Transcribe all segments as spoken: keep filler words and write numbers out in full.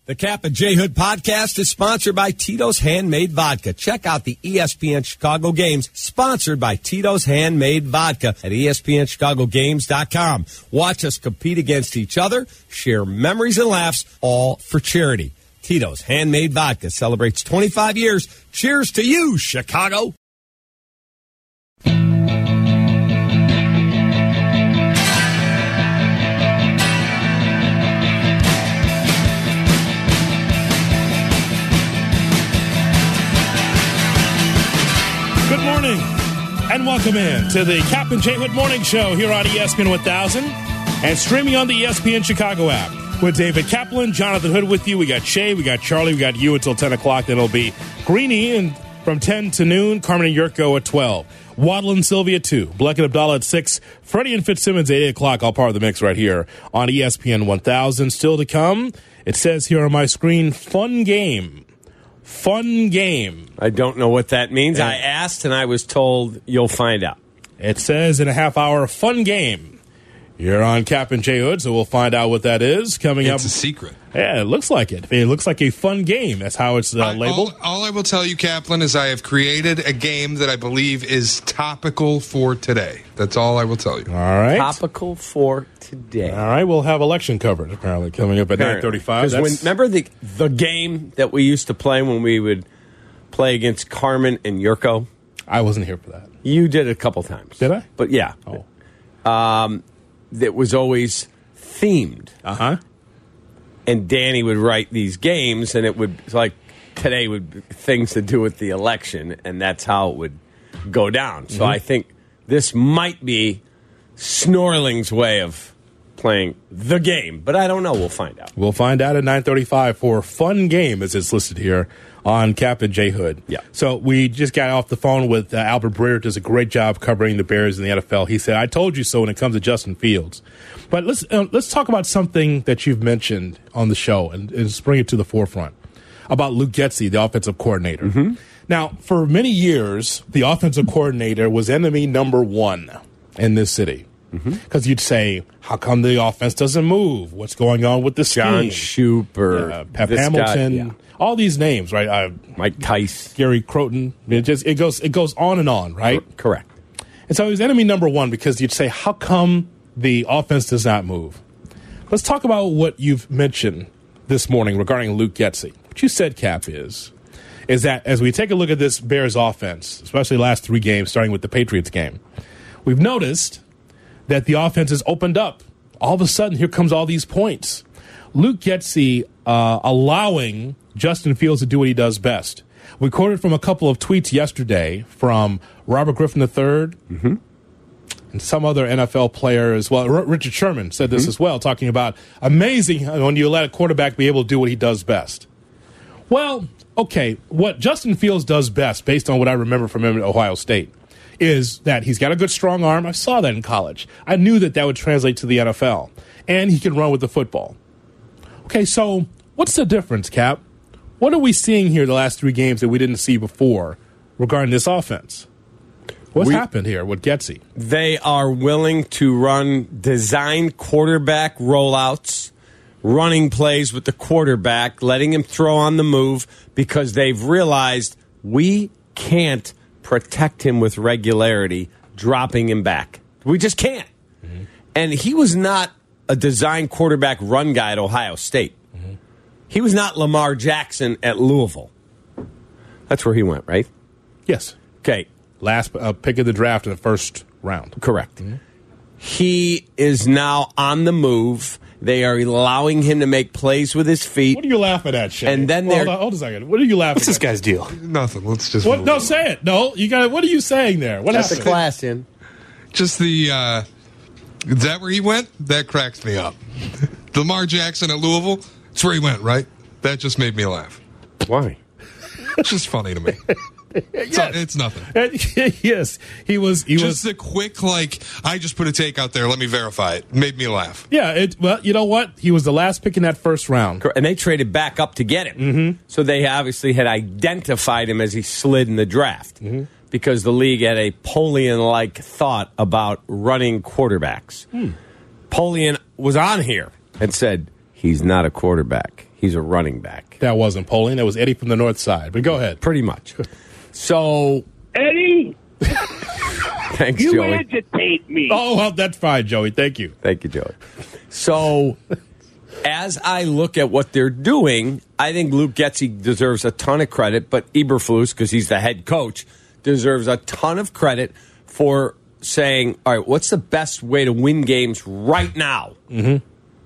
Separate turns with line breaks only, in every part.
The Cap and J Hood podcast is sponsored by Tito's Handmade Vodka. Check out the E S P N Chicago games sponsored by Tito's Handmade Vodka at E S P N Chicago Games dot com. Watch us compete against each other, share memories and laughs, all for charity. Tito's Handmade Vodka celebrates twenty-five years. Cheers to you, Chicago.
Good morning, and welcome in to the Cap and J Hood Morning Show here on E S P N one thousand and streaming on the E S P N Chicago app. With David Kaplan, Jonathan Hood with you. We got Shay, we got Charlie, we got you until ten o'clock. Then it'll be Greeny and from ten to noon, Carmen and Yurko at twelve. Waddle and Sylvia at two. Bleck and Abdallah at six. Freddie and Fitzsimmons at eight o'clock, all part of the mix right here on E S P N one thousand. Still to come, it says here on my screen, fun game. Fun game.
I don't know what that means. I asked, and I was told you'll find out.
It says in a half hour, fun game. You're on Cap and J Hood, so we'll find out what that is coming
it's
up.
It's a secret.
Yeah, it looks like it. It looks like a fun game. That's how it's uh,
I,
labeled.
All, all I will tell you, Kaplan, is I have created a game that I believe is topical for today. That's all I will tell you.
All right.
Topical for today.
All right, we'll have election coverage, apparently, coming up at nine thirty-five.
Remember the the game that we used to play when we would play against Carmen and Yurko?
I wasn't here for that.
You did it a couple times.
Did I?
But yeah.
Oh.
Um, that was always themed.
Uh-huh.
And Danny would write these games, and it would, like, today would be things to do with the election, and that's how it would go down. So mm-hmm. I think this might be Snorling's way of playing the game, but I don't know. We'll find out.
We'll find out at nine thirty-five for fun game, as it's listed here on Cap and J Hood.
Yeah.
So we just got off the phone with uh, Albert Breer, does a great job covering the Bears in the N F L. He said, "I told you so" when it comes to Justin Fields. But let's uh, let's talk about something that you've mentioned on the show and, and just bring it to the forefront about Luke Getsy, the offensive coordinator.
Mm-hmm.
Now, for many years, the offensive coordinator was enemy number one in this city. Because mm-hmm. you'd say, how come the offense doesn't move? What's going on with the scheme?
John Shoop or
yeah, Pep Hamilton,
guy, yeah.
all these names, right? Uh,
Mike Tice,
Gary Croton. It just it goes it goes on and on, right?
Correct.
And so he was enemy number one because you'd say, how come the offense does not move? Let's talk about what you've mentioned this morning regarding Luke Getsy. What you said, Cap, is is that as we take a look at this Bears offense, especially the last three games, starting with the Patriots game, we've noticed that the offense has opened up. All of a sudden, here comes all these points. Luke Getsy uh, allowing Justin Fields to do what he does best. We quoted from a couple of tweets yesterday from Robert Griffin the third
mm-hmm.
and some other N F L player as well. R- Richard Sherman said this mm-hmm. as well, talking about amazing when you let a quarterback be able to do what he does best. Well, okay, what Justin Fields does best, based on what I remember from him at Ohio State, is that he's got a good strong arm. I saw that in college. I knew that that would translate to the N F L. And he can run with the football. Okay, so what's the difference, Cap? What are we seeing here the last three games that we didn't see before regarding this offense? What's we, happened here with Getsy?
They are willing to run design quarterback rollouts, running plays with the quarterback, letting him throw on the move because they've realized we can't protect him with regularity, dropping him back. We just can't. Mm-hmm. And he was not a design quarterback run guy at Ohio State. Mm-hmm. He was not Lamar Jackson at Louisville. That's where he went, right?
Yes.
Okay.
Last uh, pick of the draft in the first round.
Correct.
Mm-hmm.
He is now on the move. They are allowing him to make plays with his feet.
What are you laughing at, Shay?
And then
well,
they're...
Hold on, hold on a second. What are you laughing
What's this
at?
guy's deal?
Nothing. Let's just...
What? No, say it. No, you got. What are you saying there? What
That's
happened?
the class in.
Just the... Uh, is that where he went? That cracks me up. Lamar Jackson at Louisville? That's where he went, right? That just made me laugh.
Why?
It's just funny to me. It's,
yes.
it's nothing.
Yes, he was. He
just
was
the quick, like, I just put a take out there. Let me verify it. Made me laugh.
Yeah. It, well, you know what? He was the last pick in that first round,
and they traded back up to get him.
Mm-hmm.
So they obviously had identified him as he slid in the draft
mm-hmm.
because the league had a Polian-like thought about running quarterbacks.
Hmm.
Polian was on here and said he's not a quarterback. He's a running back.
That wasn't polling. That was Eddie from the north side. But go ahead.
Pretty much. So,
Eddie,
thanks,
you
Joey.
agitate me.
Oh, well, that's fine, Joey. Thank you.
Thank you, Joey. So, as I look at what they're doing, I think Luke Getsy deserves a ton of credit, but Eberflus, because he's the head coach, deserves a ton of credit for saying, all right, what's the best way to win games right now?
Mm-hmm.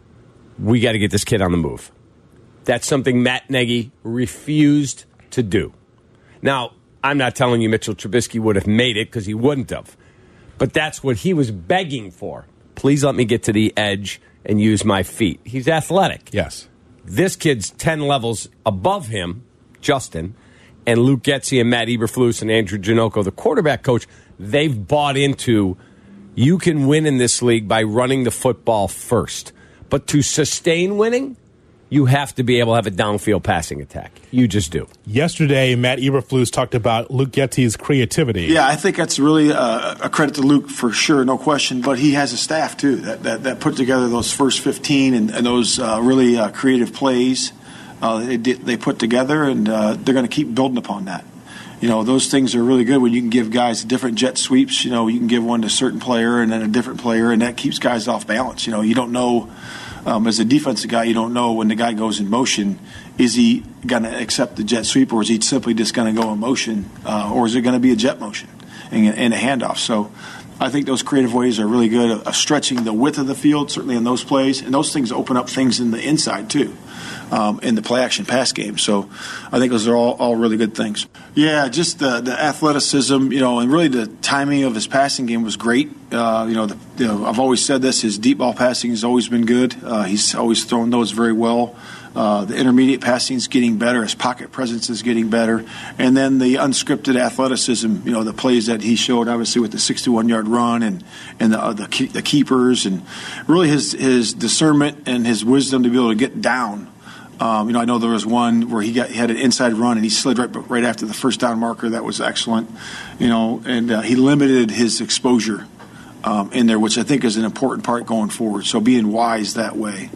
We got to get this kid on the move. That's something Matt Nagy refused to do. Now, I'm not telling you Mitchell Trubisky would have made it because he wouldn't have. But that's what he was begging for. Please let me get to the edge and use my feet. He's athletic.
Yes.
This kid's ten levels above him, Justin, and Luke Getsy and Matt Eberflus and Andrew Janocko, the quarterback coach, they've bought into you can win in this league by running the football first. But to sustain winning, you have to be able to have a downfield passing attack. You just do.
Yesterday, Matt Eberflus talked about Luke Getsy's creativity.
Yeah, I think that's really uh, a credit to Luke for sure, no question. But he has a staff, too, that, that, that put together those first fifteen and, and those uh, really uh, creative plays uh, they, did, they put together, and uh, they're going to keep building upon that. You know, those things are really good when you can give guys different jet sweeps. You know, you can give one to a certain player and then a different player, and that keeps guys off balance. You know, you don't know. Um, as a defensive guy, you don't know when the guy goes in motion, is he going to accept the jet sweep or is he simply just going to go in motion uh, or is it going to be a jet motion and, and a handoff? So I think those creative ways are really good, uh, stretching the width of the field, certainly in those plays, and those things open up things in the inside too. Um, in the play-action pass game. So I think those are all, all really good things. Yeah, just the, the athleticism, you know, and really the timing of his passing game was great. Uh, you know, the, you know, I've always said this, his deep ball passing has always been good. Uh, he's always thrown those very well. Uh, the intermediate passing is getting better. His pocket presence is getting better. And then the unscripted athleticism, you know, the plays that he showed, obviously, with the sixty-one-yard run and, and the, uh, the, key, the keepers, and really his, his discernment and his wisdom to be able to get down. Um, you know, I know there was one where he got he had an inside run and he slid right right after the first down marker. That was excellent. You know, and uh, he limited his exposure um, in there, which I think is an important part going forward. So being wise that way,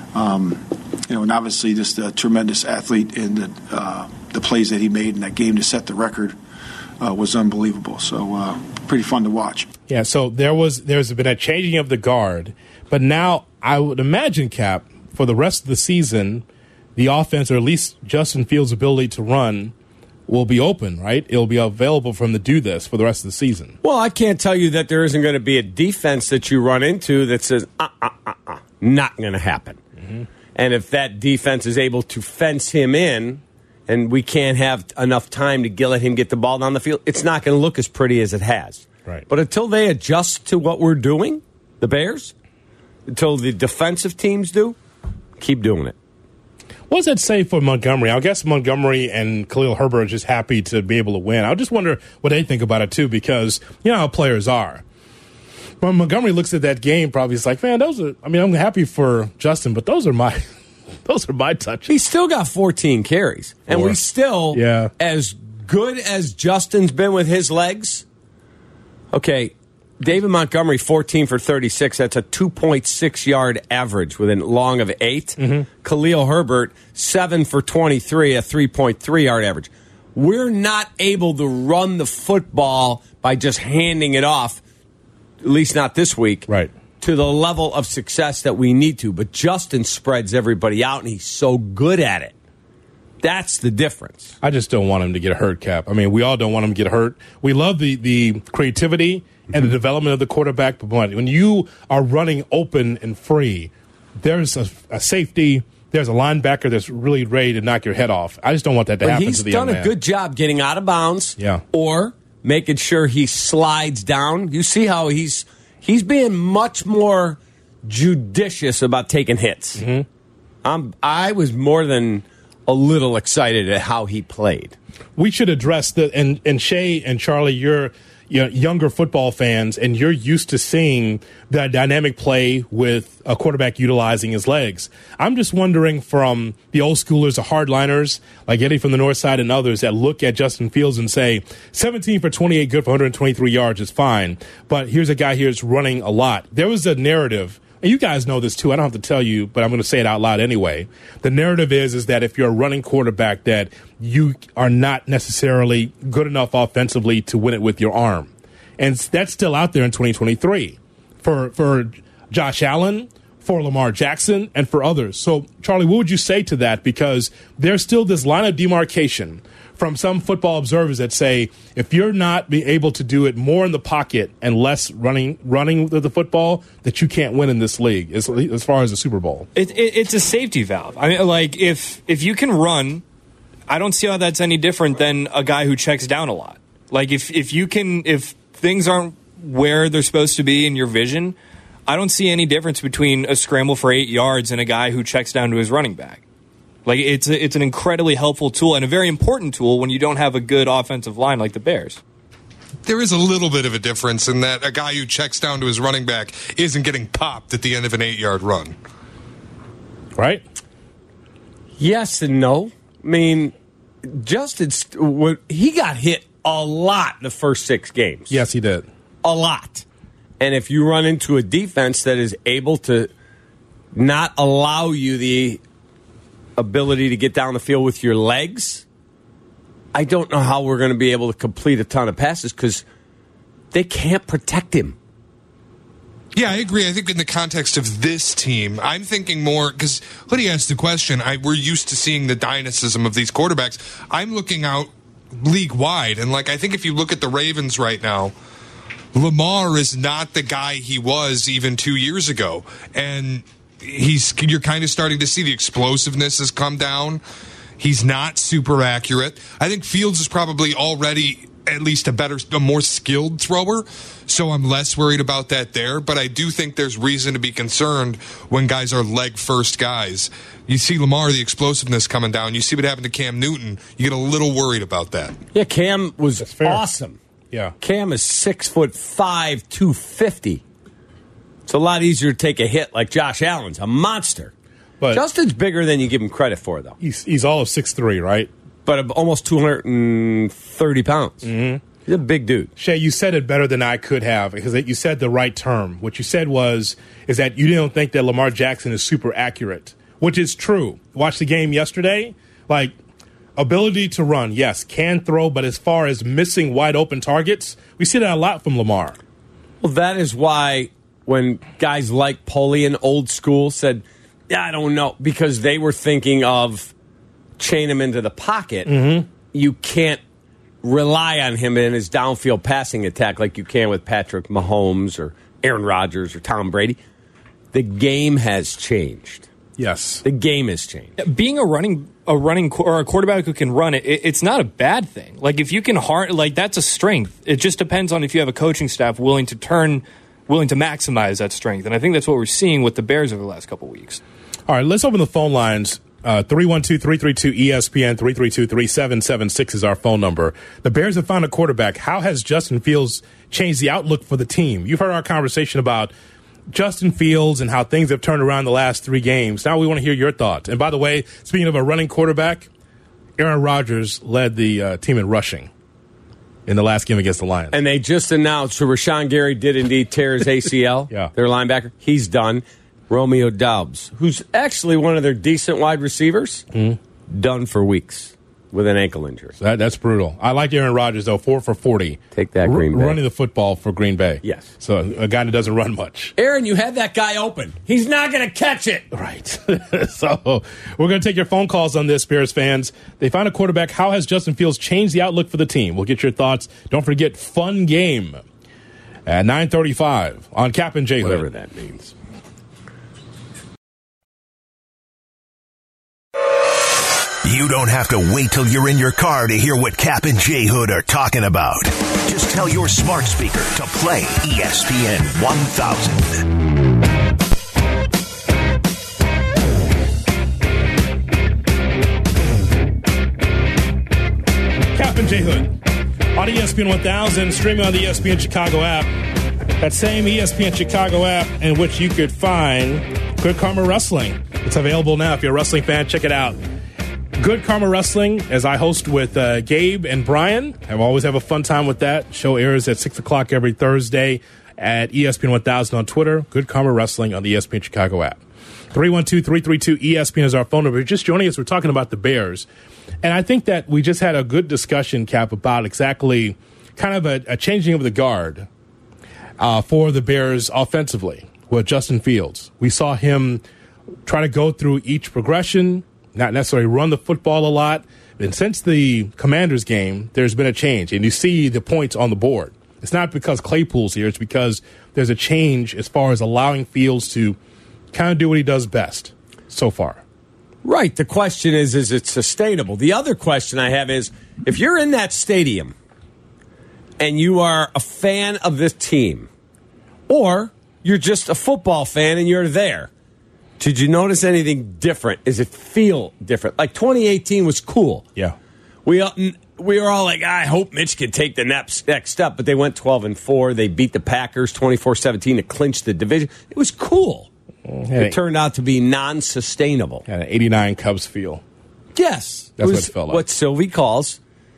um, you know, and obviously just a tremendous athlete in the uh, the plays that he made in that game to set the record uh, was unbelievable. So uh, pretty fun to watch.
Yeah. So there was there's been a changing of the guard, but now I would imagine, Cap, for the rest of the season, the offense, or at least Justin Fields' ability to run, will be open, right? It'll be available for him to do this for the rest of the season.
Well, I can't tell you that there isn't going to be a defense that you run into that says, uh, uh, uh, uh, not going to happen. Mm-hmm. And if that defense is able to fence him in and we can't have enough time to get, let him get the ball down the field, it's not going to look as pretty as it has.
Right.
But until they adjust to what we're doing, the Bears, until the defensive teams do, keep doing it.
What does that say for Montgomery? I guess Montgomery and Khalil Herbert are just happy to be able to win. I just wonder what they think about it, too, because you know how players are. When Montgomery looks at that game, probably is like, man, those are, I mean, I'm happy for Justin, but those are my, those are my touches.
He's still got fourteen carries. And
Four.
we still,
yeah.
as good as Justin's been with his legs, okay, David Montgomery, fourteen for thirty-six. That's a two point six yard average with a long of eight. Mm-hmm. Khalil Herbert, seven for twenty-three, a three point three yard average. We're not able to run the football by just handing it off, at least not this week,
right,
to the level of success that we need to. But Justin spreads everybody out, and he's so good at it. That's the difference.
I just don't want him to get hurt, Cap. I mean, we all don't want him to get hurt. We love the, the creativity and the development of the quarterback, but when you are running open and free, there's a, a safety, there's a linebacker that's really ready to knock your head off. I just don't want that to
but
happen
he's
to the young man.
He's done a good job getting out of bounds,
yeah,
or making sure he slides down. You see how he's he's being much more judicious about taking hits.
Mm-hmm.
I'm, I was more than a little excited at how he played.
We should address the and and Shay and Charlie, you're you know, younger football fans, and you're used to seeing the dynamic play with a quarterback utilizing his legs. I'm just wondering, from the old schoolers, the hardliners, like Eddie from the North Side and others, that look at Justin Fields and say, seventeen for twenty-eight, good for one hundred twenty-three yards is fine, but here's a guy here that's running a lot. There was a narrative and you guys know this too, I don't have to tell you, but I'm going to say it out loud anyway. The narrative is, is that if you're a running quarterback, that you are not necessarily good enough offensively to win it with your arm. And that's still out there in twenty twenty-three for, for Josh Allen, for Lamar Jackson, and for others. So, Charlie, what would you say to that? Because there's still this line of demarcation from some football observers that say if you're not be able to do it more in the pocket and less running running the football, that you can't win in this league as, as far as the Super Bowl.
It, it, it's a safety valve. I mean, like, if if you can run, I don't see how that's any different than a guy who checks down a lot. Like, if, if you can, if things aren't where they're supposed to be in your vision, I don't see any difference between a scramble for eight yards and a guy who checks down to his running back. Like, it's a, it's an incredibly helpful tool and a very important tool when you don't have a good offensive line like the Bears.
There is a little bit of a difference in that a guy who checks down to his running back isn't getting popped at the end of an eight-yard run.
Right?
Yes and no. I mean, Justin, he got hit a lot in the first six games.
Yes, he did.
A lot. And if you run into a defense that is able to not allow you the ability to get down the field with your legs, I don't know how we're going to be able to complete a ton of passes because they can't protect him.
Yeah, I agree. I think in the context of this team, I'm thinking more because Hoodie asked the question. I, we're used to seeing the dynamism of these quarterbacks. I'm looking out league wide, and like I think if you look at the Ravens right now, Lamar is not the guy he was even two years ago, and he's you're kind of starting to see the explosiveness has come down. He's not super accurate. I think Fields is probably already at least a better, a more skilled thrower, so I'm less worried about that there. But I do think there's reason to be concerned when guys are leg-first guys. You see Lamar, the explosiveness coming down. You see what happened to Cam Newton. You get a little worried about that.
Yeah, Cam was awesome.
Yeah,
Cam is six foot five, two fifty. It's a lot easier to take a hit like Josh Allen's, a monster. But Justin's bigger than you give him credit for, though.
He's he's all of six three, right?
But almost two hundred thirty pounds.
Mm-hmm.
He's a big dude.
Shay, you said it better than I could have because you said the right term. What you said was is that you don't think that Lamar Jackson is super accurate, which is true. Watch the game yesterday. Like, ability to run, yes, can throw, but as far as missing wide open targets, we see that a lot from Lamar.
Well, that is why when guys like Polian, old school, said, yeah, I don't know, because they were thinking of chain him into the pocket.
Mm-hmm.
You can't rely on him in his downfield passing attack like you can with Patrick Mahomes or Aaron Rodgers or Tom Brady. The game has changed.
Yes.
The game has changed.
Being a running a running or a quarterback who can run it, it, it's not a bad thing. Like, if you can hard, like, that's a strength. It just depends on if you have a coaching staff willing to turn, willing to maximize that strength. And I think that's what we're seeing with the Bears over the last couple of weeks.
All right, let's open the phone lines. Uh, three one two, three three two, E S P N, three three two, three seven seven six is our phone number. The Bears have found a quarterback. How has Justin Fields changed the outlook for the team? You've heard our conversation about Justin Fields and how things have turned around the last three games. Now we want to hear your thoughts. And by the way, speaking of a running quarterback, Aaron Rodgers led the uh, team in rushing in the last game against the Lions.
And they just announced so Rashawn Gary did indeed tear his A C L.
Yeah.
Their linebacker. He's done. Romeo Doubs, who's actually one of their decent wide receivers,
mm-hmm.
done for weeks with an ankle injury.
So that, that's brutal. I like Aaron Rodgers, though, four for forty.
Take that, Green
R-
Bay.
Running the football for Green Bay.
Yes.
So a guy that doesn't run much.
Aaron, you had that guy open. He's not going to catch it.
Right. So we're going to take your phone calls on this, Bears fans. They found a quarterback. How has Justin Fields changed the outlook for the team? We'll get your thoughts. Don't forget, fun game at nine thirty-five on Cap and J Hood.
Whatever that means.
You don't have to wait till you're in your car to hear what Cap and J Hood are talking about. Just tell your smart speaker to play E S P N one thousand.
Cap and J Hood on E S P N one thousand, streaming on the E S P N Chicago app. That same E S P N Chicago app in which you could find Good Karma Wrestling. It's available now. If you're a wrestling fan, check it out. Good Karma Wrestling, as I host with uh, Gabe and Brian. I always have a fun time with that. Show airs at six o'clock every Thursday at E S P N one thousand on Twitter. Good Karma Wrestling on the E S P N Chicago app. three one two, three three two, E S P N is our phone number. Just joining us, we're talking about the Bears. And I think that we just had a good discussion, Cap, about exactly kind of a, a changing of the guard uh, for the Bears offensively with Justin Fields. We saw him try to go through each progression, not necessarily run the football a lot. And since the Commanders game, there's been a change. And you see the points on the board. It's not because Claypool's here. It's because there's a change as far as allowing Fields to kind of do what he does best so far.
Right. The question is, is it sustainable? The other question I have is, if you're in that stadium and you are a fan of this team, or you're just a football fan and you're there, did you notice anything different? Does it feel different? Like twenty eighteen was cool.
Yeah.
We we were all like, I hope Mitch can take the next, next step, but they went twelve and four. They beat the Packers twenty-four seventeen to clinch the division. It was cool.
Hey.
It turned out to be non-sustainable.
Had an eighty-nine Cubs feel.
Yes.
That's
it
what
was
it felt like.
What Sylvie calls,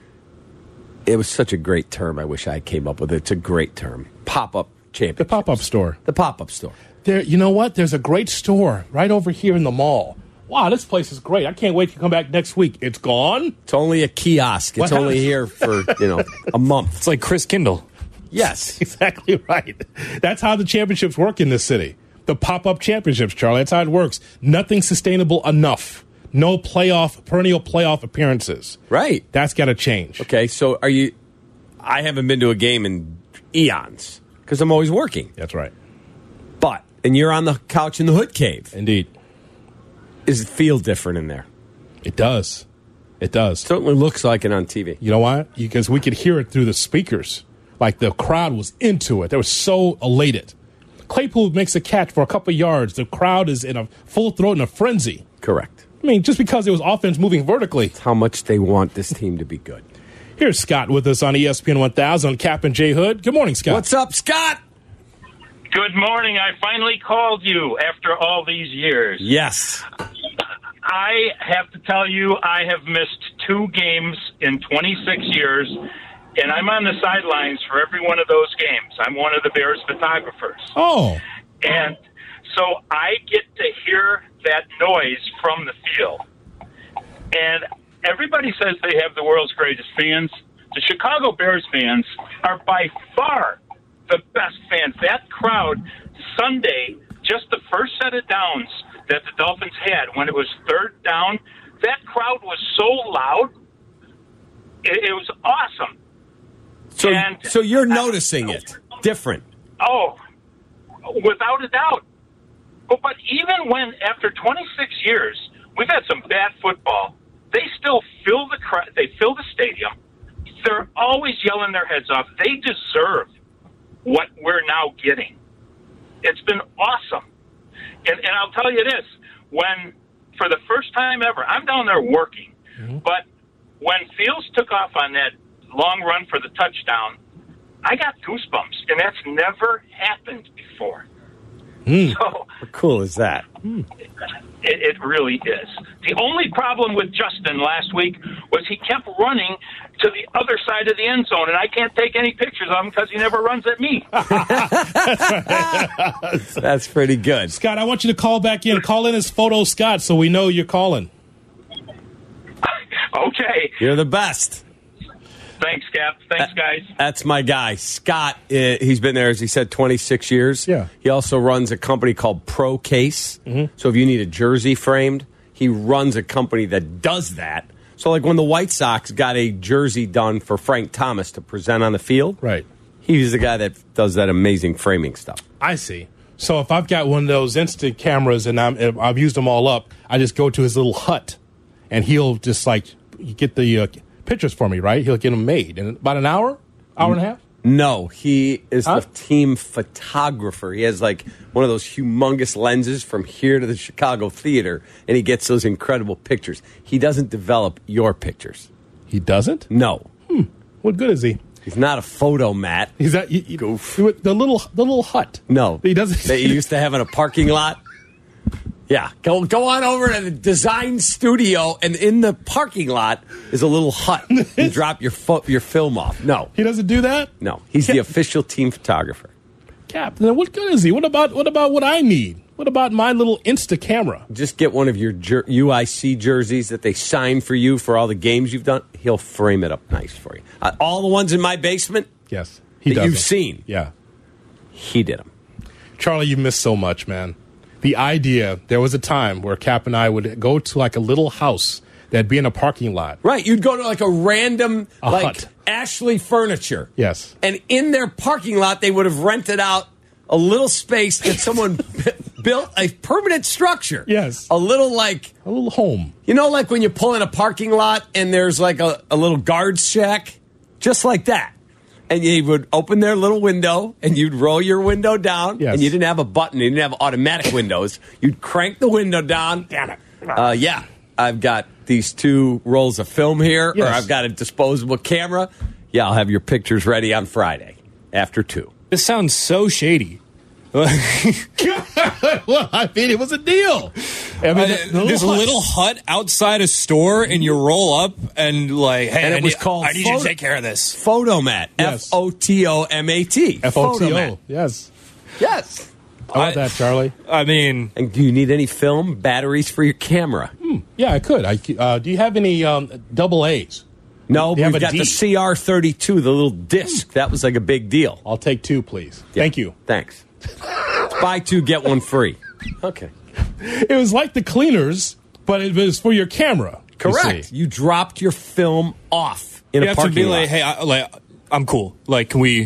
it was such a great term. I wish I came up with it. It's a great term. Pop-up championship.
The pop-up store.
The pop-up store.
There, you know what? There's a great store right over here in the mall. Wow, this place is great. I can't wait to come back next week. It's gone?
It's only a kiosk. It's
What
only here for, you know, a month.
It's like Chris Kindle.
Yes.
Exactly right. That's how the championships work in this city. The pop-up championships, Charlie. That's how it works. Nothing sustainable enough. No playoff, perennial playoff appearances.
Right.
That's got to change.
Okay, so are you... I haven't been to a game in eons because I'm always working.
That's right.
But, and you're on the couch in the Hood Cave.
Indeed.
Does it feel different in there?
It does. It does.
Certainly looks like it on T V.
You know why? Because we could hear it through the speakers. Like the crowd was into it. They were so elated. Claypool makes a catch for a couple of yards. The crowd is in a full throat in a frenzy.
Correct.
I mean, just because it was offense moving vertically.
It's how much they want this team to be good.
Here's Scott with us on E S P N one thousand on Cap and J Hood. Good morning, Scott.
What's up, Scott?
Good morning. I finally called you after all these years.
Yes.
I have to tell you, I have missed two games in twenty-six years, and I'm on the sidelines for every one of those games. I'm one of the Bears photographers.
Oh.
And so I get to hear that noise from the field. And everybody says they have the world's greatest fans. The Chicago Bears fans are by far the best fans. That crowd Sunday, just the first set of downs that the Dolphins had when it was third down, that crowd was so loud. It, it was awesome.
So,
And-
so you're noticing it different.
Oh, without a doubt. But, but even when, after twenty-six years, we've had some bad football, they still fill the cra- they fill the stadium. They're always yelling their heads off. They deserve what we're now getting. It's been awesome. And, and I'll tell you this, when, for the first time ever, I'm down there working, mm-hmm. but when Fields took off on that long run for the touchdown, I got goosebumps, and that's never happened before.
Mm.
So
How cool is that?
it, it really is. The only problem with Justin last week was he kept running to the other side of the end zone, and I can't take any pictures of him because he never runs at me.
That's pretty good.
Scott, I want you to call back in. Call in as Photo Scott so we know you're calling.
Okay.
You're the best.
Thanks, Cap. Thanks, guys.
That's my guy, Scott. Uh, he's been there, as he said, twenty-six years.
Yeah.
He also runs a company called Pro Case. Mm-hmm. So if you need a jersey framed, he runs a company that does that. So like when the White Sox got a jersey done for Frank Thomas to present on the field,
Right.
he's the guy that does that amazing framing stuff.
I see. So if I've got one of those instant cameras and I'm, if I've used them all up, I just go to his little hut, and he'll just like get the uh, pictures for me, right? He'll get them made in about an hour, hour and a half.
No, he is
Huh?
the team photographer. He has like one of those humongous lenses from here to the Chicago Theater, and he gets those incredible pictures. He doesn't develop your pictures.
He doesn't.
No.
What good is he?
He's not a photo mat.
He's that you, you,
Goof.
the little the little hut.
No.
He doesn't.
That you used to have in a parking lot. Yeah. Go go on over to the design studio, and in the parking lot is a little hut. You drop your fo- your film off. No.
He doesn't do that.
No. He's the official team photographer.
Cap, then what good is he? What about what about what I need? What about my little Insta camera?
Just get one of your jer- U I C jerseys that they sign for you for all the games you've done. He'll frame it up nice for you. Uh, all the ones in my basement
Yes, he
that
does
you've
them.
seen,
Yeah.
he did them.
Charlie, you missed so much, man. The idea, there was a time where Cap and I would go to like a little house that'd be in a parking lot.
Right, you'd go to like a random,
A
like
hut.
Ashley Furniture.
Yes.
And in their parking lot, they would have rented out a little space that someone built a permanent structure.
Yes.
A little like,
A little home.
you know, like when you pull in a parking lot and there's like a, a little guard's shack, just like that. And you would open their little window and you'd roll your window down.
Yes.
And you didn't have a button. You didn't have automatic windows. You'd crank the window down. Damn it. Uh, yeah. I've got these two rolls of film here,
Yes.
or I've got a disposable camera. Yeah, I'll have your pictures ready on Friday after two.
This sounds so shady.
Well, I mean, it was a deal. I mean,
Uh,
the- the
this
hut.
little hut outside a store, and you roll up and like, hey,
And it
I,
was
need,
called
I need you
photo-
to take care of this.
Photomat.
Yes.
F O T O M A T.
F O T O.
Photomat.
Yes.
Yes.
How about
I-
that, Charlie?
I mean,
And do you need any film, batteries for your camera?
Yeah, I could. I, uh, do you have any um, double A's?
No,
Do you
we've
have a
got
D?
the C R thirty-two, the little disc. That was like a big deal.
I'll take two, please.
Yeah.
Thank you.
Thanks. It's buy two, get one free. Okay.
It was like the cleaners, but it was for your camera. you
Correct.
see.
You, dropped your film off in
you
a
have to
parking
be
lot.
like, hey, I, like, I'm cool. Like, can we?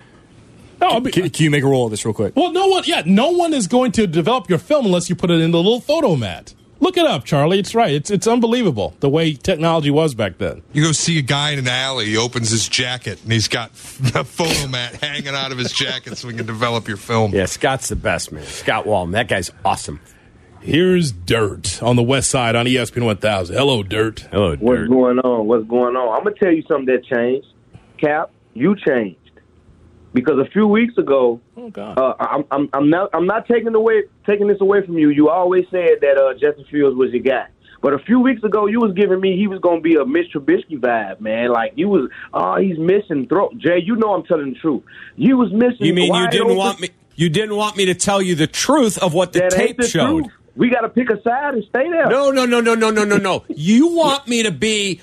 No, I mean,
Can, can you make a roll of this real quick?
well, no one. Yeah, no one is going to develop your film unless you put it in the little photo mat. Look it up, Charlie. It's right. It's it's unbelievable the way technology was back then.
You go see a guy in an alley, he opens his jacket, and he's got a photo mat hanging out of his jacket so he can develop your film.
Yeah, Scott's the best, man. Scott Walton. That guy's awesome.
Here's Dirt on the West Side on E S P N one thousand. Hello, Dirt.
Hello,
What's
Dirt.
going on? What's going on? I'm gonna tell you something that changed. Cap, you changed because a few weeks ago,
Oh God.
uh, I'm, I'm I'm not I'm not taking away taking this away from you. You always said that uh, Justin Fields was your guy, but a few weeks ago you was giving me he was gonna be a Mitch Trubisky vibe, man. Like you was, oh, he's missing throw. Jay, you know I'm telling the truth. You was missing.
You mean you
wide
didn't
open-
want me? You didn't want me to tell you the truth of what the
That ain't
tape
the
showed.
truth. We got to pick a side and stay there.
No, no, no, no, no, no, no, no. You want me to be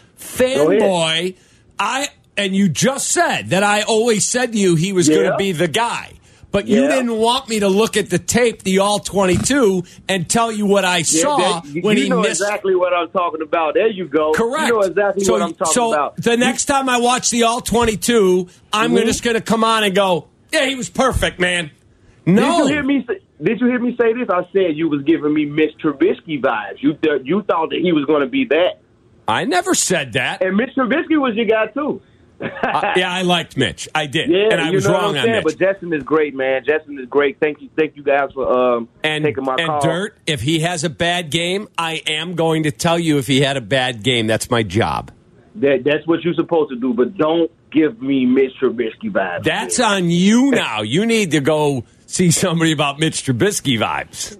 fanboy? I and you just said that I always said to you he was going
Yeah.
to be the guy. But you
Yeah.
didn't want me to look at the tape, the all twenty-two, and tell you what I
Yeah,
saw
that- you,
when
you
he
know
missed.
exactly what I'm talking about. There you go.
Correct.
You know exactly
so,
what I'm talking
so
about.
the next time I watch the all twenty-two, I'm
Mhm.
just going to come on and go, yeah, he was perfect, man. No.
Did you hear me? Say, did you hear me say this? I said you was giving me Mitch Trubisky vibes. You th- you thought that he was going to be that,
I never said that.
and Mitch Trubisky was your guy too.
Uh, yeah, I liked Mitch. I did.
Yeah,
and I
you
was
know
wrong
what I'm
on
saying.
Mitch.
But Justin is great, man. Justin is great. Thank you, thank you guys for um,
And,
taking my
and
call.
Dirt, if he has a bad game, I am going to tell you if he had a bad game. That's my job.
That that's what you're supposed to do. But don't give me Mitch Trubisky vibes.
That's on you now. You need to go see somebody about Mitch Trubisky vibes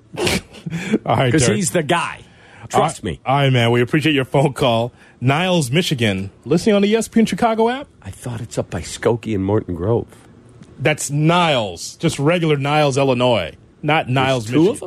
All right,
because
Dirt.
he's the guy. Trust
All right,
me.
All right, man. We appreciate your phone call. Niles, Michigan, listening on the E S P N Chicago app.
I thought it's up by Skokie and Morton Grove.
That's Niles, just regular Niles, Illinois, not Niles,
Two
Michigan.
of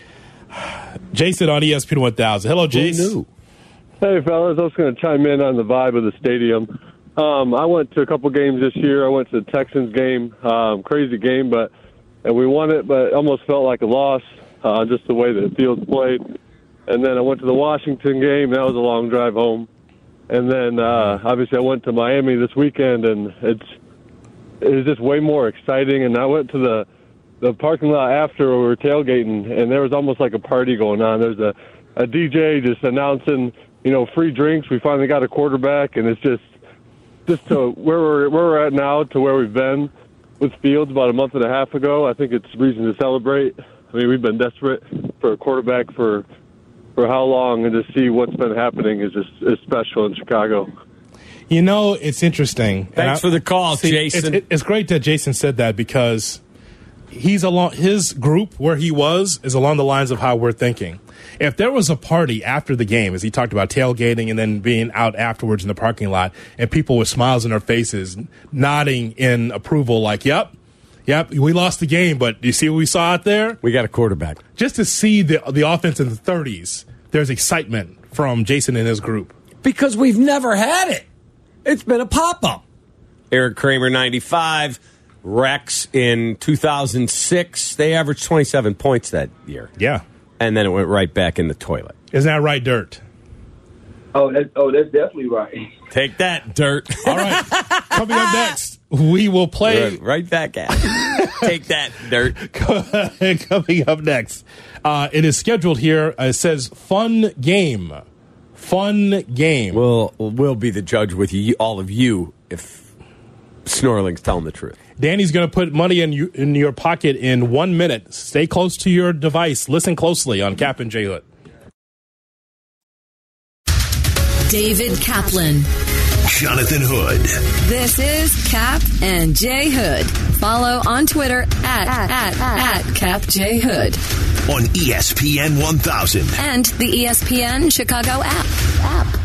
them?
Jason on E S P N one thousand. Hello,
Who
Jason.
knew?
Hey, fellas, I was going to chime in on the vibe of the stadium. Um, I went to a couple games this year. I went to the Texans game, um, crazy game, but and we won it, but it almost felt like a loss, uh, just the way the field played. And then I went to the Washington game. That was a long drive home. And then uh, obviously I went to Miami this weekend, and it's it was just way more exciting. And I went to the the parking lot after we were tailgating, and there was almost like a party going on. There's a, a D J just announcing, you know, free drinks. We finally got a quarterback, and it's just just to where we're where we're at now to where we've been with Fields about a month and a half ago. I think it's reason to celebrate. I mean, we've been desperate for a quarterback for for how long, and to see what's been happening is just is special in Chicago.
You know, it's interesting.
Thanks
And I-
for the call,
See,
Jason.
It's, it's great that Jason said that because he's along his group where he was is along the lines of how we're thinking. If there was a party after the game, as he talked about tailgating and then being out afterwards in the parking lot, and people with smiles on their faces, nodding in approval, like, "Yep, Yep, we lost the game, but you see what we saw out there?
We got a quarterback.
Just to see the the offense in the thirties, there's excitement from Jason and his group.
Because we've never had it. It's been a pop-up. Eric Kramer, ninety-five. Rex in two thousand six. They averaged twenty-seven points that year.
Yeah.
And then it went right back in the toilet.
Isn't that right, Dirt?
Oh, that's, oh, that's definitely right.
Take that, Dirt.
All right. Coming up next, we will play.
Right, right back at it. Take that, Dirt.
Coming up next, uh, it is scheduled here. Uh, it says fun game. Fun game.
We'll, we'll be the judge with you, all of you, if Snorling's telling the truth.
Danny's going to put money in, you, in your pocket in one minute. Stay close to your device. Listen closely on Cap and J Hood.
David Kaplan.
Jonathan Hood.
This is Cap and J Hood. Follow on Twitter at, at, at, at Cap J Hood.
On E S P N one thousand.
And the E S P N Chicago app. app.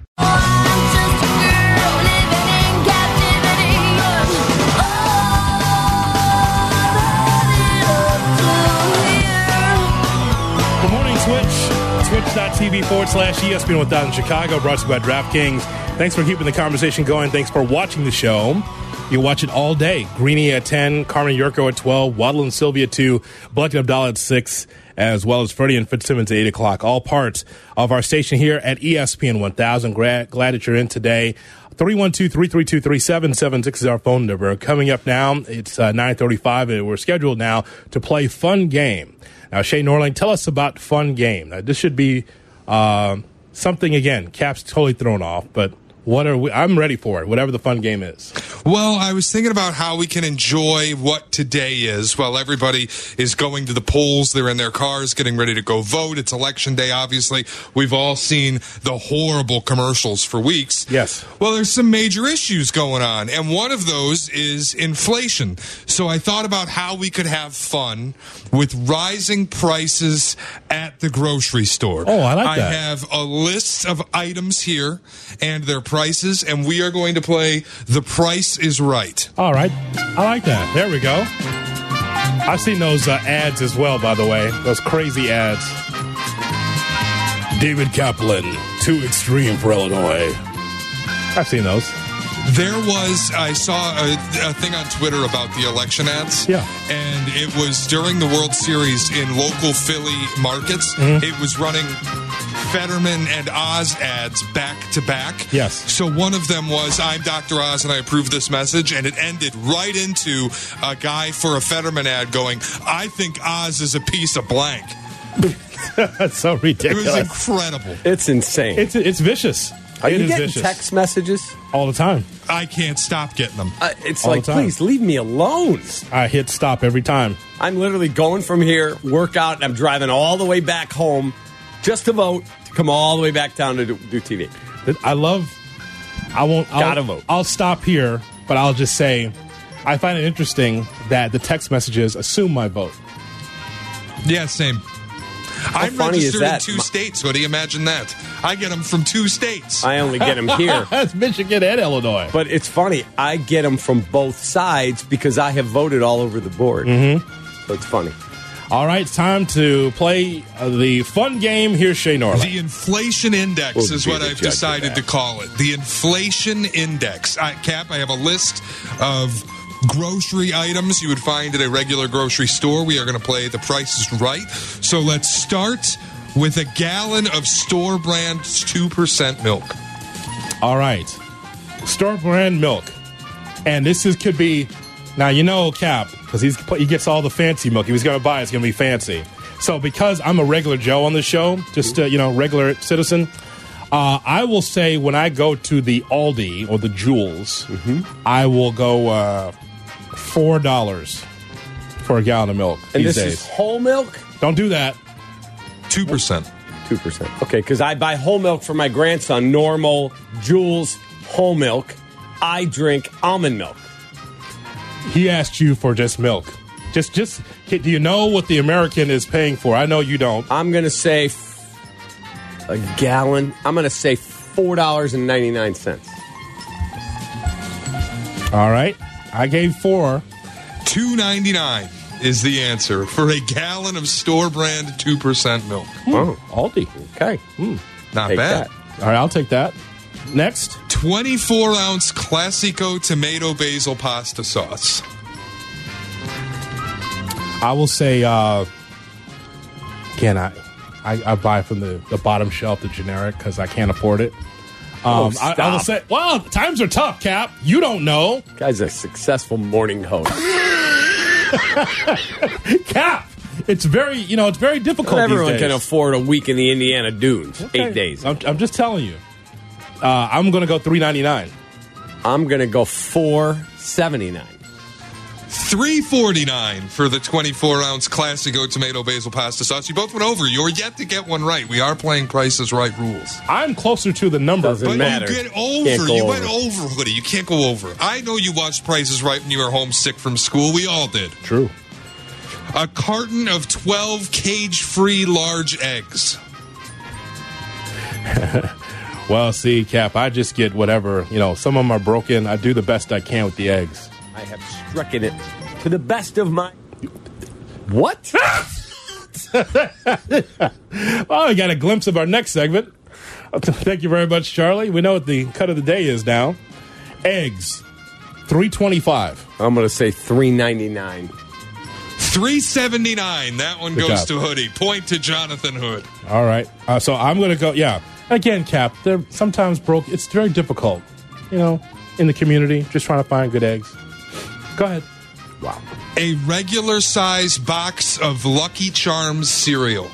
Good morning, Twitch. Twitch.tv forward slash ESPN one thousand Chicago, brought to you by DraftKings. Thanks for keeping the conversation going. Thanks for watching the show. You watch it all day. Greeny at ten, Carmen Yurko at twelve, Waddle and Sylvia at two, Black and Abdallah at six, as well as Freddie and Fitzsimmons at eight o'clock. All parts of our station here at E S P N one thousand. Glad, glad that you're in today. three one two, three three two, three seven seven six is our phone number. Coming up now, it's uh, nine thirty-five, and we're scheduled now to play Fun Game. Now, Shay Norling, tell us about Fun Game. Now, this should be uh, something, again, Cap's totally thrown off, but what are we? I'm ready for it, whatever the fun game is.
Well, I was thinking about how we can enjoy what today is while everybody is going to the polls. They're in their cars getting ready to go vote. It's election day, obviously. We've all seen the horrible commercials for weeks.
Yes.
Well, there's some major issues going on, and one of those is inflation. So I thought about how we could have fun with rising prices at the grocery store.
Oh, I like
I
that.
I have a list of items here and their prices, and we are going to play The Price is Right.
All right. I like that. There we go. I've seen those uh, ads as well, by the way. Those crazy ads. David Kaplan, too extreme for Illinois. I've seen those.
There was, I saw a, a thing on Twitter about the election ads.
Yeah.
And it was during the World Series in local Philly markets. Mm-hmm. It was running Fetterman and Oz ads back to back.
Yes.
So one of them was, I'm Doctor Oz and I approve this message. And it ended right into a guy for a Fetterman ad going, I think Oz is a piece of blank.
That's so ridiculous.
It was incredible.
It's insane.
It's, it's vicious.
Are
it
you
is
getting
vicious.
text messages?
All the time.
I can't stop getting them.
Uh, it's
All
like,
the time.
please leave me alone.
I hit stop every time.
I'm literally going from here, work out, and I'm driving all the way back home just to vote, to come all the way back down to do, do T V.
I love, I won't, I'll,
Gotta vote.
I'll stop here, but I'll just say, I find it interesting that the text messages assume my vote.
Yeah, same. I'm
funny is
registered
that?
in two states. What do you imagine that? I get them from two states.
I only get them here.
That's Michigan and Illinois.
But it's funny. I get them from both sides because I have voted all over the board.
Mm-hmm.
So it's funny.
All right, it's time to play uh, the fun game. Here's Shay Norling.
The inflation index
We'll
is
be
what
the
I've
judge of
decided
that.
to call it. The inflation index. I, Cap, I have a list of grocery items you would find at a regular grocery store. We are going to play The Price is Right. So let's start with a gallon of store brand two percent milk.
All right, store brand milk, and this is could be now you know Cap because he's he gets all the fancy milk. He was going to buy it's going to be fancy. So because I'm a regular Joe on the show, just uh, you know regular citizen, uh, I will say when I go to the Aldi or the Jewels,
Mm-hmm.
I will go uh, four dollars for a gallon of milk
And
these
this
days.
is whole milk?
Don't do that.
two percent.
two percent. Okay, because I buy whole milk for my grandson, normal, Jules, whole milk. I drink almond milk.
He asked you for just milk. Just, just. Do you know what the American is paying for? I know you don't.
I'm going to say f- a gallon. I'm going to say four dollars and ninety-nine cents.
All right. I gave four.
two ninety-nine is the answer for a gallon of store brand two percent milk.
Oh, Aldi.
Okay.
Mm.
Not
Take
bad.
that.
All right, I'll take that. Next.
twenty-four ounce Classico tomato basil pasta sauce.
I will say, uh, again, I, I, I buy from the, the bottom shelf, the generic, because I can't afford it. Um,
Oh,
I, I will
stop.
say, well, times are tough, Cap. You don't know.
Guy's a successful morning host.
Cap. It's very, you know, it's very difficult.
Not everyone
these
can
days.
afford a week in the Indiana dunes.
Okay.
Eight days.
I'm, I'm just telling you. Uh, I'm going to go three ninety-nine.
I'm going to go four seventy-nine.
three forty-nine for the twenty-four ounce Classico tomato basil pasta sauce. You both went over. You're yet to get one right. We are playing Price is Right rules.
I'm closer to the number.
Doesn't
But
matter.
you get over.
Can't go
You
over.
went over, Hoodie. You can't go over. I know you watched Price is Right when you were homesick from school. We all did.
True.
A carton of twelve cage-free large eggs.
Well, see, Cap, I just get whatever. You know, some of them are broken. I do the best I can with the eggs.
I have stricken it to the best of my. What?
Well, we got a glimpse of our next segment. Thank you very much, Charlie. We know what the cut of the day is now. Eggs, three twenty-five.
I'm going to say three ninety-nine.
three seventy-nine. That one
Good
goes
job.
to Hoodie. Point to Jonathan Hood.
All right. Uh, so I'm going to go. Yeah. Again, Cap, they're sometimes broke. It's very difficult, you know, in the community, just trying to find good eggs. Go ahead.
Wow.
A regular size box of Lucky Charms cereal.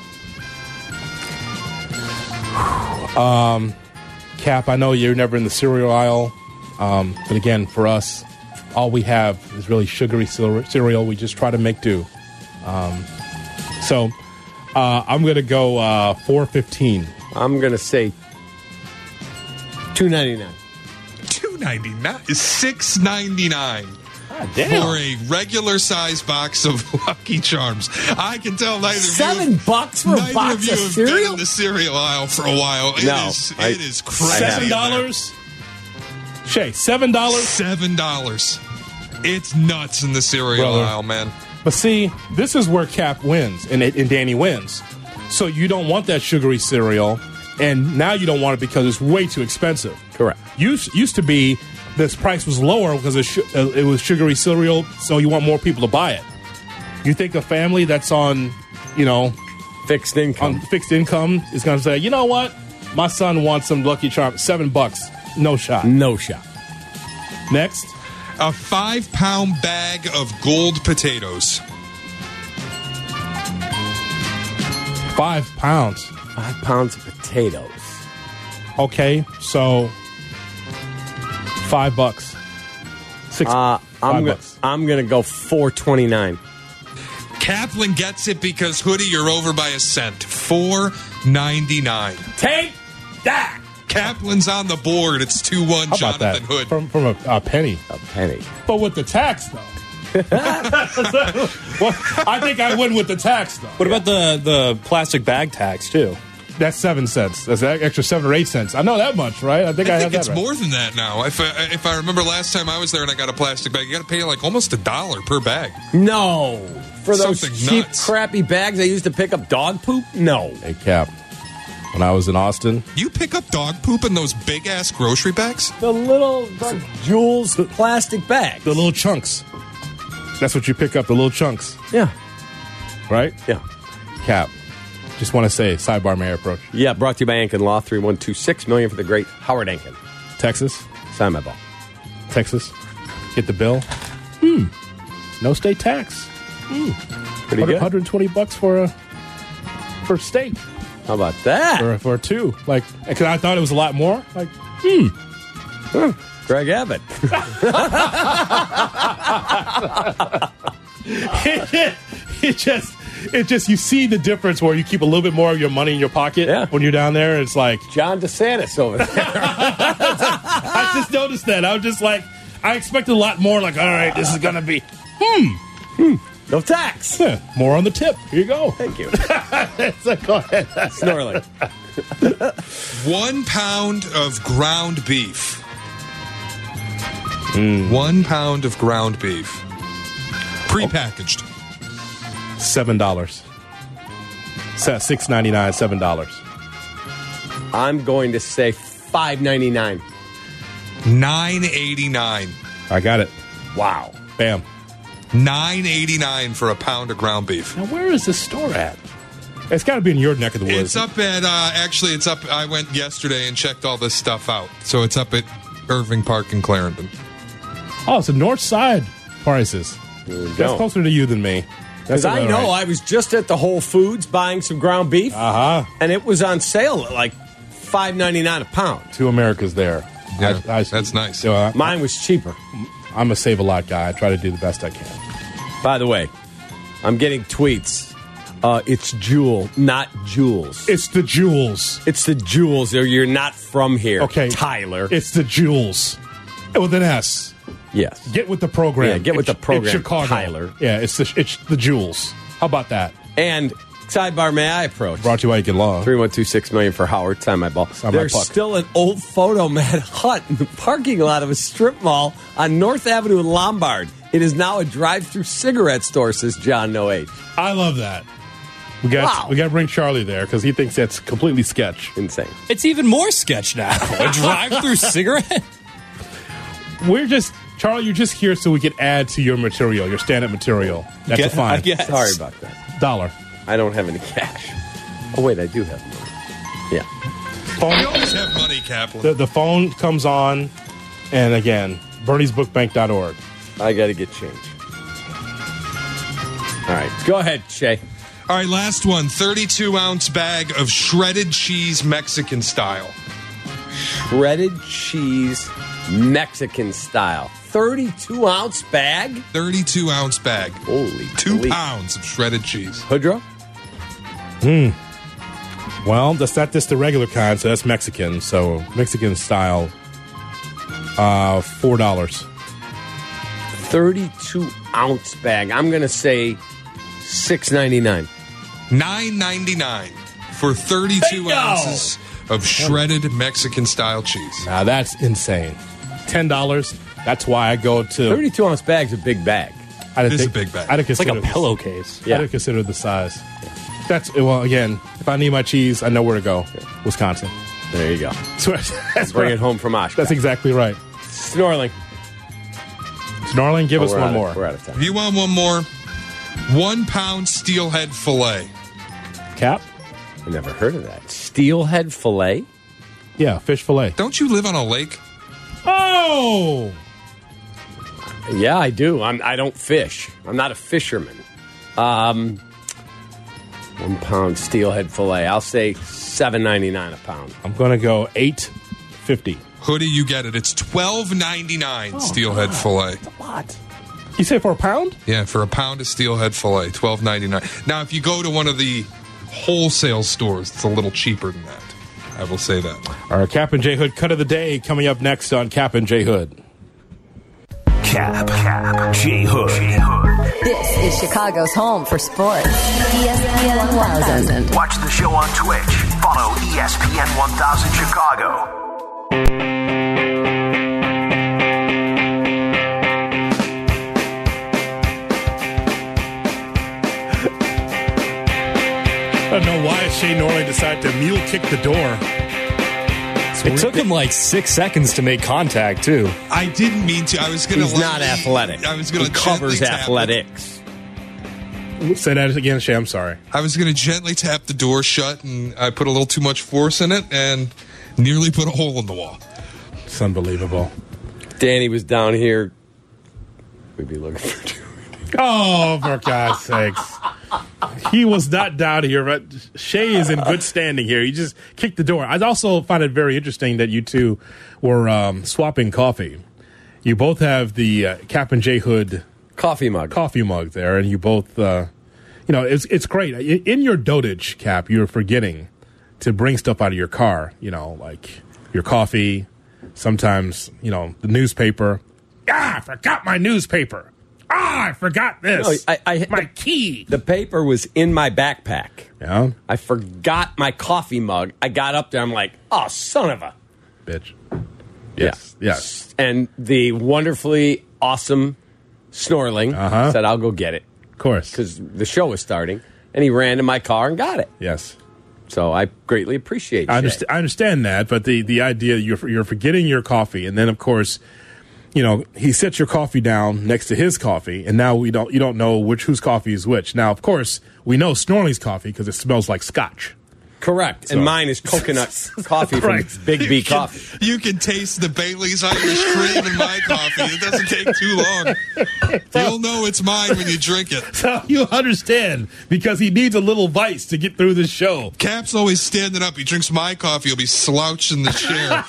Cap, I know you're never in the cereal aisle, um, but again, for us, all we have is really sugary cere- cereal. We just try to make do. Um, so uh, I'm going to go uh, four fifteen.
I'm going to say two ninety-nine.
two ninety-nine. six ninety-nine.
Ah,
For a regular size box of Lucky Charms. I can tell neither
Seven
of you.
bucks for a
neither
box
of you
of
have
cereal?
been in the cereal aisle for a while. It
No,
is.
I-
it is
I
crazy.
haven't.
Seven
in there.
dollars. Shay, seven dollars.
Seven dollars. It's nuts in the cereal
Brother.
aisle, man.
But see, this is where Cap wins and, it, and Danny wins. So you don't want that sugary cereal, and now you don't want it because it's way too expensive.
Correct.
Used used to be this price was lower because it, sh- uh, it was sugary cereal, so you want more people to buy it. You think a family that's on, you know,
Fixed income.
on fixed income is going to say, you know what, my son wants some Lucky Charms, seven bucks, no shot.
no shot.
Next,
A five pound bag of gold potatoes.
five pounds.
Five pounds of potatoes.
Okay, so five bucks. Six.
Uh, I'm
five
go-
bucks.
I'm going to go four twenty-nine.
Kaplan gets it because Hoodie, you're over by a cent. four ninety-nine.
Take that.
Kaplan's on the board. It's two one
How about that?
Jonathan Hood.
From from a, a penny,
A penny.
but with the tax though. Well, I think I win with the tax though.
What about the the plastic bag tax too?
That's seven cents. That's that extra seven or eight cents. I know that much, right? I think I,
I
have
think it's
that right.
more than that now. If I, if I remember last time I was there and I got a plastic bag, you got to pay like almost a dollar per bag.
No. For those
Something
cheap,
nuts.
crappy bags I used to pick up dog poop? No.
Hey, Cap. When I was in Austin,
You pick up dog poop in those big ass grocery bags?
The little the Jules plastic bags.
the little chunks. That's what you pick up, the little chunks,
Yeah.
right?
Yeah.
Cap. Just want to say, sidebar mayor approach.
Yeah, brought to you by Ankin Law, three one two six million for the great Howard Ankin.
Texas,
Sign my ball.
Texas, get the bill. Hmm. No state tax.
Pretty good.
one hundred twenty bucks for a for steak
How about that?
for for two. Like, because I thought it was a lot more. Like,
Greg Abbott.
it, it just it just you see the difference where you keep a little bit more of your money in your pocket
Yeah.
when you're down there. It's like
John DeSantis over there.
I just noticed that. I was just like, I expected a lot more. Like, all right, this is gonna be hmm,
No tax.
yeah, more on the tip. Here you go.
Thank you.
So go ahead.
Snorling.
One pound of ground beef. One pound of ground beef. Prepackaged.
Seven dollars. Six ninety nine. Seven dollars.
I'm going to say five ninety nine.
Nine eighty nine.
I got it.
Wow.
Bam.
Nine eighty nine for a pound of ground beef.
Now, where is this store at? It's got to be in your neck of the woods.
It's up at, uh, actually, it's up, I went yesterday and checked all this stuff out. So it's up at Irving Park in Clarendon.
Oh, it's the north side prices. That's
go.
closer to you than me.
Because I know
right.
I was just at the Whole Foods buying some ground beef,
Uh-huh.
and it was on sale at like five ninety-nine a pound.
Two Americas there.
Yeah,
I, I,
that's nice.
So, uh,
Mine was cheaper.
I'm a save-a-lot guy. I try to do the best I can.
By the way, I'm getting tweets. Uh, it's Jewel, not Jules.
It's the jewels.
It's the Jewels, or you're not from here.
Okay.
Tyler.
It's the jewels. With an S.
Yes.
Get with the program.
Yeah, get with
It's-
the program,
It's Chicago.
Tyler.
Yeah, it's the, it's the jewels. How about that?
And sidebar, may I approach?
Brought to you by Aiken Law.
three one two six million for Howard. Sign my ball.
Sign my
There's
puck.
still an old photomat hut in the parking lot of a strip mall on North Avenue in Lombard. It is now a drive-through cigarette store, says John No Age.
I love that. We got
Wow.
we got to bring Charlie there because he thinks that's completely sketch.
Insane.
It's even more sketch now. A drive-through cigarette?
We're just Charlie. You're just here so we can add to your material, your stand-up material. That's
Yeah,
a fine
I guess.
Sorry about that.
dollar.
I don't have any cash. Oh, wait, I do have money. Yeah.
You
Phone,
always have money, Kaplan.
the, the phone comes on, and again, bernies book bank dot org.
I got to get change. All right. Go ahead, Shay.
All right, last one. thirty-two ounce bag of shredded cheese Mexican style.
Shredded cheese, Mexican style. thirty-two ounce bag?
thirty-two ounce bag.
Holy
Two
bleep.
pounds of shredded cheese.
Hoodro?
Well, that's not just the regular kind, so that's Mexican. So Mexican style, uh, four dollars.
thirty-two ounce bag. I'm going to say six ninety-nine.
nine ninety-nine for thirty-two
Bingo!
ounces of shredded Mexican style cheese.
Now that's insane. Ten dollars. That's why I go to.
thirty-two ounce bag's a big bag.
I didn't
It is
think-
a big bag.
I didn't
It's like
consider
a
this-
pillowcase.
I didn't consider the size. That's well. Again, if I need my cheese, I know where to go. Wisconsin.
There you go.
So that's
Bring
right.
it home from Oshkosh.
That's exactly right.
Snorling.
Snarling, give
Oh,
us
we're
one
out of-
more.
We're out of time.
If you want one more, one pound steelhead fillet.
Cap.
I never heard of that. Steelhead fillet?
Yeah, fish fillet.
Don't you live on a lake?
Oh,
Yeah, I do. I'm, I don't fish. I'm not a fisherman. Um, one pound steelhead fillet. I'll say seven ninety-nine a pound.
I'm gonna go eight fifty.
Hoodie, you get it. It's twelve ninety-nine steelhead fillet.
What?
You say for a pound?
Yeah, for a pound of steelhead fillet, twelve ninety-nine. Now, if you go to one of the wholesale stores, it's a little cheaper than that. I will say that.
Our Cap and J Hood cut of the day coming up next on Cap and J Hood.
Cap, Cap, J Hood.
This is Chicago's home for sports. E S P N one thousand.
Watch the show on Twitch. Follow E S P N one thousand Chicago.
I don't know why Shane Norley decided to mule kick the door.
It took him like six seconds to make contact, too.
I didn't mean to. I was going to.
He's not athletic.
I was going
He
to
covers
tap it.
athletics.
Say that again, Shay. I'm sorry.
I was going to gently tap the door shut, and I put a little too much force in it, and nearly put a hole in the wall.
It's unbelievable.
Danny was down here. We'd be looking for you.
Oh, for God's sakes. He was not down here, but Shay is in good standing here. He just kicked the door. I also find it very interesting that you two were um, swapping coffee. You both have the uh, Cap and J Hood
Coffee mug.
coffee mug there, and you both, uh, you know, it's it's great. In your dotage, Cap, you're forgetting to bring stuff out of your car, you know, like your coffee, sometimes, you know, the newspaper. Ah, I forgot my newspaper. Ah, I forgot this.
No, I- I-
my key.
The paper was in my backpack.
Yeah,
I forgot my coffee mug. I got up there. I'm like, oh, son of a.
bitch. Yes,
Yeah.
yes.
And the wonderfully awesome Snorling.
Uh-huh.
Said, I'll go get it.
Of course.
Because the show was starting. And he ran to my car and got it.
Yes.
So I greatly appreciate it.
I, underst- I understand that, but the, the idea you're you're forgetting your coffee, and then of course, you know, he sets your coffee down next to his coffee, and now we don't you don't know which whose coffee is which. Now, of course, we know Snorling's coffee because it smells like scotch.
Correct.
So.
And mine is coconut coffee from
Right.
Big B
You can-
Coffee.
You can taste the Bailey's Irish cream in my coffee. It doesn't take too long. You'll know it's mine when you drink it.
So you understand, because he needs a little vice to get through this show.
Cap's always standing up. He drinks my coffee. He'll be slouched in the chair.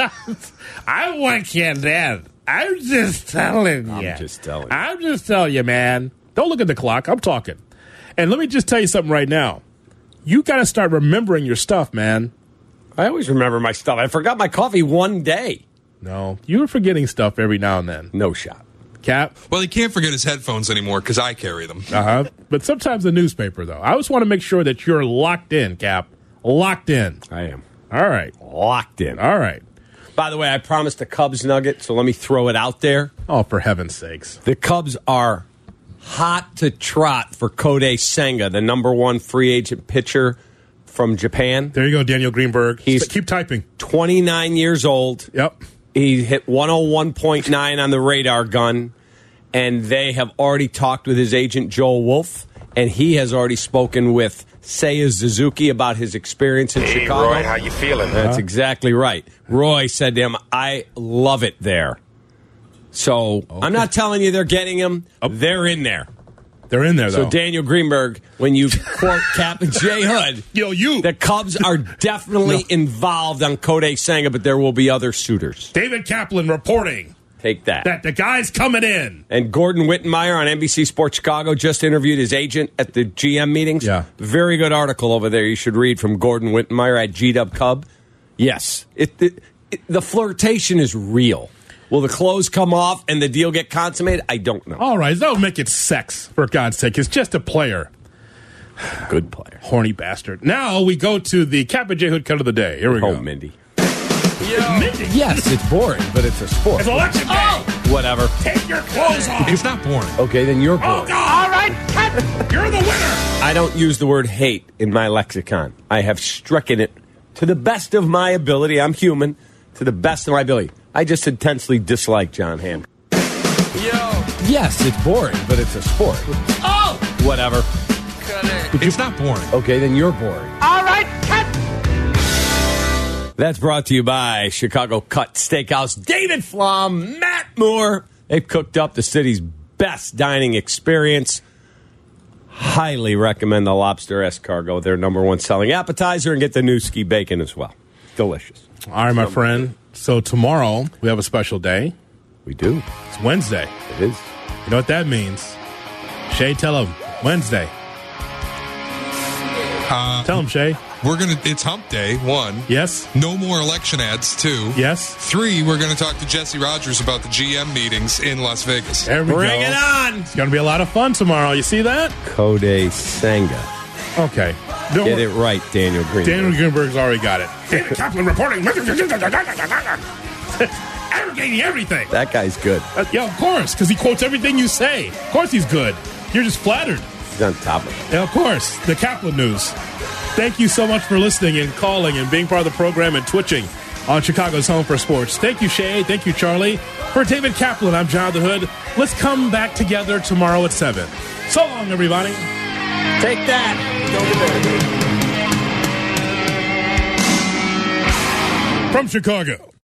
I want you dead. I'm just telling you.
I'm just telling you.
I'm just telling you, man. Don't look at the clock. I'm talking. And let me just tell you something right now. You got to start remembering your stuff, man.
I always remember my stuff. I forgot my coffee one day.
No, you're forgetting stuff every now and then.
No shot.
Cap?
Well, he can't forget his headphones anymore because I carry them.
Uh-huh. But sometimes the newspaper, though. I always want to make sure that you're locked in, Cap. Locked in.
I am.
All right.
Locked in.
All right.
By the way, I promised a Cubs nugget, so let me throw it out there.
Oh, for heaven's sakes.
The Cubs are hot to trot for Kodai Senga, the number one free agent pitcher from Japan.
There you go, Daniel Greenberg.
He's
Keep typing.
twenty-nine years old.
Yep.
He hit one oh one point nine on the radar gun, and they have already talked with his agent, Joel Wolf, and he has already spoken with Seiya Suzuki about his experience in
Hey,
Chicago.
Roy, how you feeling?
That's
Uh-huh.
exactly right. Roy said to him, I love it there. So I'm not telling you they're getting him. They're in there.
They're in there, though.
So Daniel Greenberg, when you quote Captain Jay Hood,
Yo, you.
the Cubs are definitely
No.
involved on Kodai Senga, but there will be other suitors.
David Kaplan reporting
Take that.
that the guy's coming in.
And Gordon Wittenmeyer on N B C Sports Chicago just interviewed his agent at the G M meetings.
Yeah.
Very good article over there you should read from Gordon Wittenmeyer at G W Cub. Yes. It, it, it, the flirtation is real. Will the clothes come off and the deal get consummated? I don't know.
All right, don't make it sex, for God's sake. It's just a player.
Good player.
Horny bastard. Now we go to the Cap and J Hood cut of the day. Here we
Oh,
go.
Mindy.
Mindy.
Yes, it's boring, but it's a sport.
It's election day.
Whatever.
Take your clothes off.
It's not boring.
Okay, then you're boring.
Oh, God. All right, Cap. You're the winner.
I don't use the word hate in my lexicon. I have stricken it to the best of my ability. I'm human. To the best of my ability. I just intensely dislike John Hamm. Yo. Yes, it's boring, but it's a sport.
Oh.
Whatever.
It's not boring.
Okay, then you're boring.
All right, Cap.
That's brought to you by Chicago Cut Steakhouse. David Flom, Matt Moore. They've cooked up the city's best dining experience. Highly recommend the lobster escargot, their number one selling appetizer, and get the new ski bacon as well. Delicious.
All right, my friend. So tomorrow we have a special day.
We do.
It's Wednesday.
It is.
You know what that means? Shay, tell him. Wednesday.
Uh,
Tell him, Shay.
We're gonna. It's Hump Day. One.
Yes.
No more election ads. Two.
Yes.
Three. We're gonna talk to Jesse Rogers about the G M meetings in Las Vegas.
There we
Bring
go.
it on.
It's going to be a lot of fun tomorrow. You see that?
Kodai Senga.
Okay. Don't
Get
worry.
it right, Daniel Green.
Daniel Greenberg's already got it. David Kaplan reporting. Aggregating everything.
That guy's good.
Uh, yeah, of course, because he quotes everything you say. Of course he's good. You're just flattered.
He's on top of it.
Yeah, of course. The Kaplan News. Thank you so much for listening and calling and being part of the program and twitching on Chicago's Home for Sports. Thank you, Shay. Thank you, Charlie. For David Kaplan, I'm Jonathan Hood. Let's come back together tomorrow at seven. So long, everybody.
Take that.
From Chicago,